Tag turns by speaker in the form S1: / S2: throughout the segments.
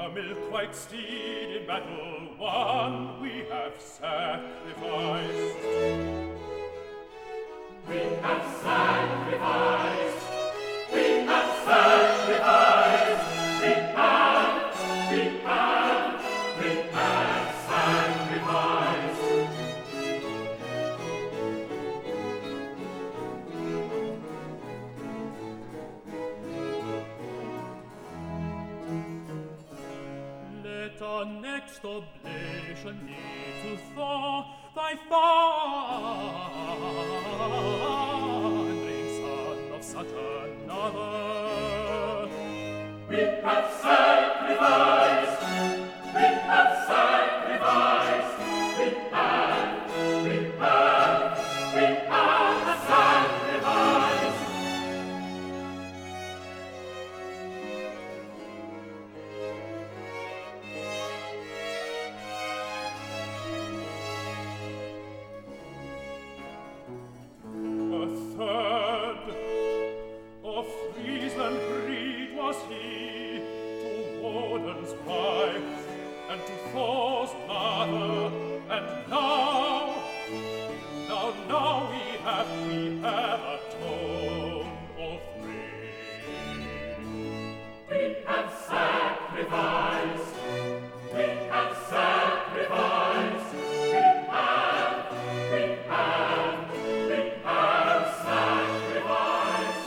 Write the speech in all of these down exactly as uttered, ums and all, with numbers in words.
S1: A milk-white steed in battle won, we have sacrificed. We have sacrificed. We have sacrificed. We have, we have, we have sacrificed. Let our next oblation be to thaw thy thundering son of such another. We have sacrificed, we have sacrificed, we have, we have, we have sacrificed. A third of Friesland breed was he, to Woden's wife, and to Thor's mother, and now, now, now we have, we have atoned all three. We have sacrificed, we have sacrificed, we have, we have, we have sacrificed.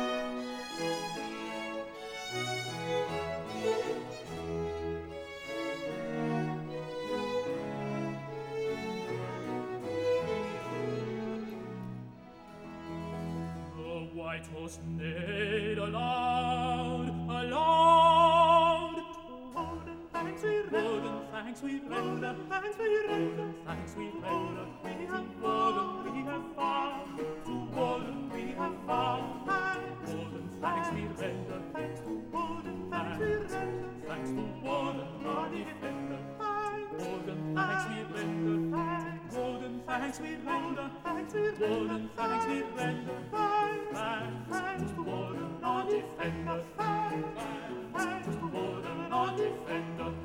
S1: The white horse neighed aloud, aloud. Woden thanks we render, Woden thanks we render, thanks we render, thanks we render. We have Woden, we have found, to Woden we have found. Woden thanks we render, thanks to Woden, thanks we render, thanks to Woden our defender. Woden thanks we render, thanks, Woden thanks we render, thanks we render, Woden thanks we render, thanks, thanks to Woden our defender, thanks to Woden our defender.